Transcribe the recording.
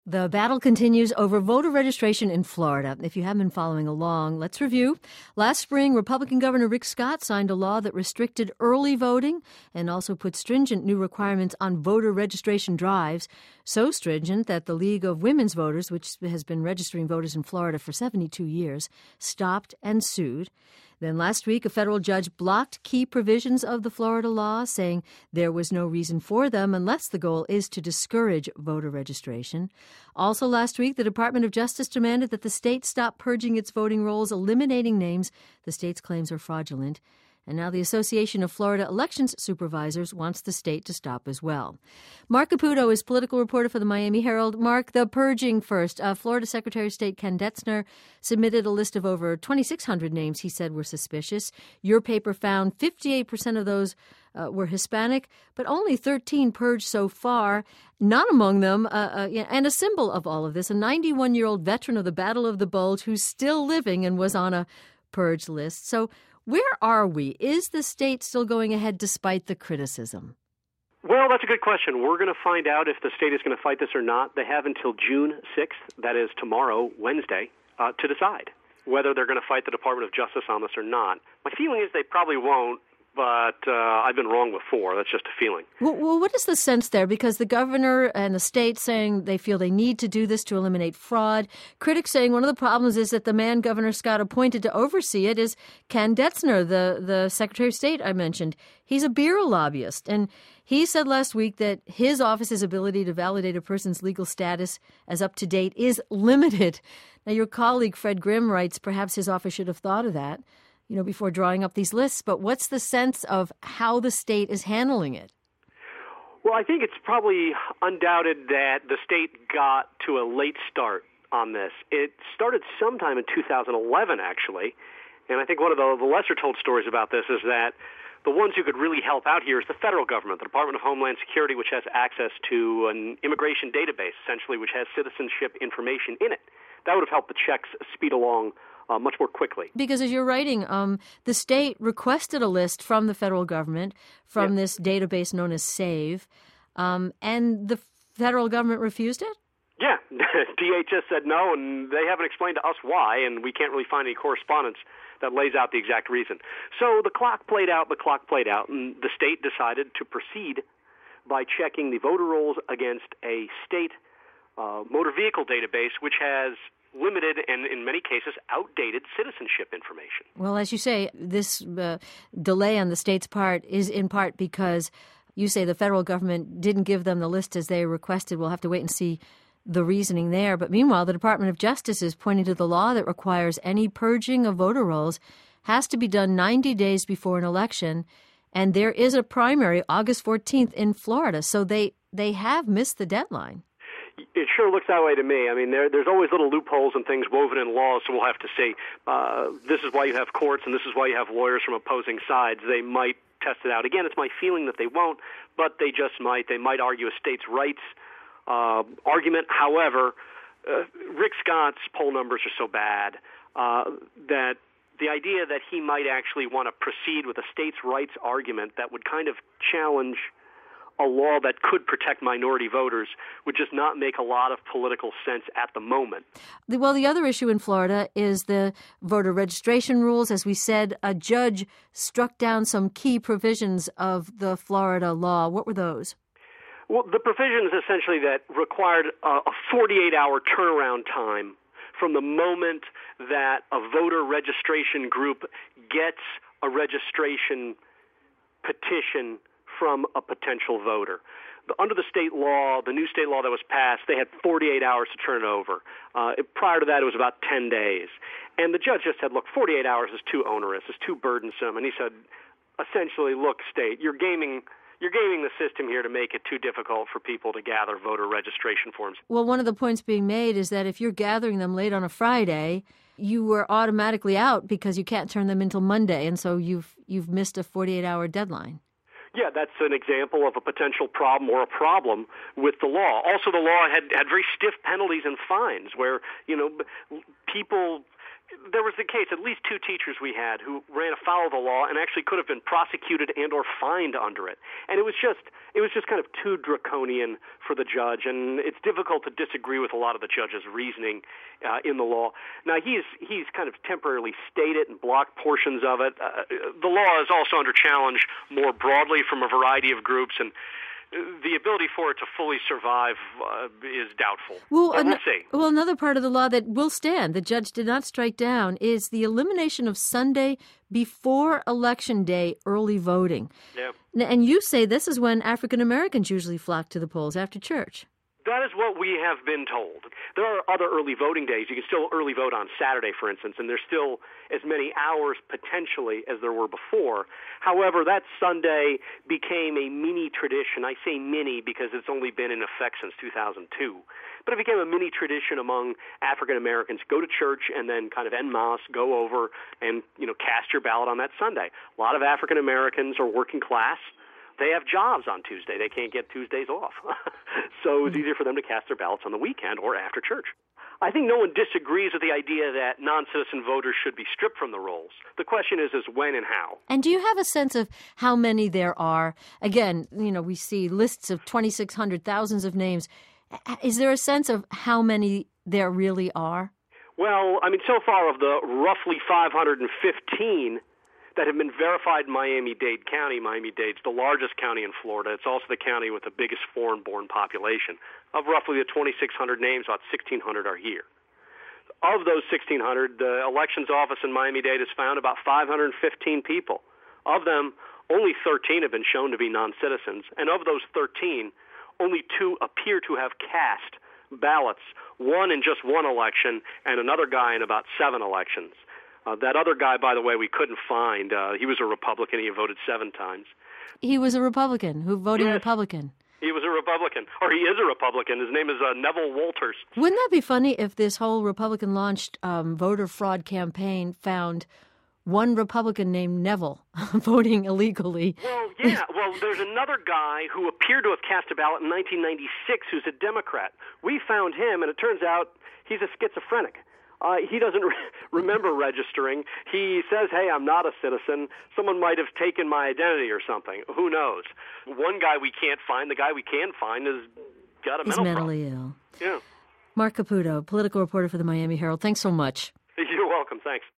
The battle continues over voter registration in Florida. If you haven't been following along, let's review. Last spring, Republican Governor Rick Scott signed a law that restricted early voting and also put stringent new requirements on voter registration drives, so stringent that the League of Women's Voters, which has been registering voters in Florida for 72 years, stopped and sued. Then last week, a federal judge blocked key provisions of the Florida law, saying there was no reason for them unless the goal is to discourage voter registration. Also last week, the Department of Justice demanded that the state stop purging its voting rolls, eliminating names the state's claims are fraudulent. And now the Association of Florida Elections Supervisors wants the state to stop as well. Mark Caputo is political reporter for the Miami Herald. Mark, the purging first. Florida Secretary of State Ken Detzner submitted a list of over 2,600 names he said were suspicious. Your paper found 58% of those were Hispanic, but only 13 purged so far. Not among them, and a symbol of all of this, a 91-year-old veteran of the Battle of the Bulge who's still living and was on a purge list. So where are we? Is the state still going ahead despite the criticism? Well, that's a good question. We're going to find out if the state is going to fight this or not. They have until June 6th, that is tomorrow, Wednesday, to decide whether they're going to fight the Department of Justice on this or not. My feeling is they probably won't, but I've been wrong before. That's just a feeling. Well, what is the sense there? Because the governor and the state saying they feel they need to do this to eliminate fraud. Critics saying one of the problems is that the man Governor Scott appointed to oversee it is Ken Detzner, the Secretary of State I mentioned. He's a beer lobbyist, and he said last week that his office's ability to validate a person's legal status as up to date is limited. Now, your colleague Fred Grimm writes perhaps his office should have thought of that, before drawing up these lists. But what's the sense of how the state is handling it? Well, I think it's probably undoubted that the state got to a late start on this. It started sometime in 2011, actually. And I think one of the lesser-told stories about this is that the ones who could really help out here is the federal government, the Department of Homeland Security, which has access to an immigration database, essentially, which has citizenship information in it. That would have helped the checks speed along much more quickly. Because as you're writing, the state requested a list from the federal government from this database known as SAVE, and the federal government refused it? Yeah. DHS said no, and they haven't explained to us why, and we can't really find any correspondence that lays out the exact reason. So the clock played out, and the state decided to proceed by checking the voter rolls against a state motor vehicle database, which has limited and, in many cases, outdated citizenship information. Well, as you say, this delay on the state's part is in part because you say the federal government didn't give them the list as they requested. We'll have to wait and see the reasoning there. But meanwhile, the Department of Justice is pointing to the law that requires any purging of voter rolls has to be done 90 days before an election. And there is a primary August 14th in Florida. So they have missed the deadline. It sure looks that way to me. I mean, there's always little loopholes and things woven in laws, so we'll have to see. This is why you have courts, and this is why you have lawyers from opposing sides. They might test it out. Again, it's my feeling that they won't, but they just might. They might argue a states' rights argument. However, Rick Scott's poll numbers are so bad that the idea that he might actually want to proceed with a states' rights argument that would kind of challenge a law that could protect minority voters would just not make a lot of political sense at the moment. Well, the other issue in Florida is the voter registration rules. As we said, a judge struck down some key provisions of the Florida law. What were those? Well, the provisions essentially that required a 48-hour turnaround time from the moment that a voter registration group gets a registration petition from a potential voter. Under the state law, the new state law that was passed, they had 48 hours to turn it over. Prior to that, it was about 10 days. And the judge just said, look, 48 hours is too onerous, it's too burdensome. And he said, essentially, look, state, you're gaming the system here to make it too difficult for people to gather voter registration forms. Well, one of the points being made is that if you're gathering them late on a Friday, you were automatically out because you can't turn them until Monday, and so you've missed a 48-hour deadline. Yeah, that's an example of a potential problem or a problem with the law. Also, the law had very stiff penalties and fines where, people there was the case, at least two teachers we had who ran afoul of the law and actually could have been prosecuted and or fined under it. And it was just kind of too draconian for the judge, and it's difficult to disagree with a lot of the judge's reasoning in the law. Now, he's kind of temporarily stated and blocked portions of it. The law is also under challenge more broadly from a variety of groups, and the ability for it to fully survive is doubtful. Well, we'll see. Well, another part of the law that will stand, the judge did not strike down, is the elimination of Sunday before Election Day early voting. Yeah. And you say this is when African Americans usually flock to the polls after church. That is what we have been told. There are other early voting days. You can still early vote on Saturday, for instance, and there's still as many hours potentially as there were before. However, that Sunday became a mini tradition. I say mini because it's only been in effect since 2002. But it became a mini tradition among African Americans. Go to church and then kind of en masse go over and, cast your ballot on that Sunday. A lot of African Americans are working class. They have jobs on Tuesday. They can't get Tuesdays off. So it's easier for them to cast their ballots on the weekend or after church. I think no one disagrees with the idea that non-citizen voters should be stripped from the rolls. The question is when and how. And do you have a sense of how many there are? Again, we see lists of 2,600, thousands of names. Is there a sense of how many there really are? Well, so far of the roughly 515 that have been verified in Miami-Dade County. Miami-Dade's the largest county in Florida. It's also the county with the biggest foreign-born population. Of roughly the 2,600 names, about 1,600 are here. Of those 1,600, the elections office in Miami-Dade has found about 515 people. Of them, only 13 have been shown to be non-citizens. And of those 13, only 2 appear to have cast ballots, one in just one election and another guy in about 7 elections. That other guy, by the way, we couldn't find. He was a Republican. He voted 7 times. He was a Republican who voted Republican. He was a Republican, or he is a Republican. His name is Neville Walters. Wouldn't that be funny if this whole Republican-launched voter fraud campaign found one Republican named Neville voting illegally? Well, yeah. Well, there's another guy who appeared to have cast a ballot in 1996 who's a Democrat. We found him, and it turns out he's a schizophrenic. He doesn't remember registering. He says, hey, I'm not a citizen. Someone might have taken my identity or something. Who knows? One guy we can't find, the guy we can find has got a mental problem. He's mentally ill. Yeah. Mark Caputo, political reporter for the Miami Herald. Thanks so much. You're welcome. Thanks.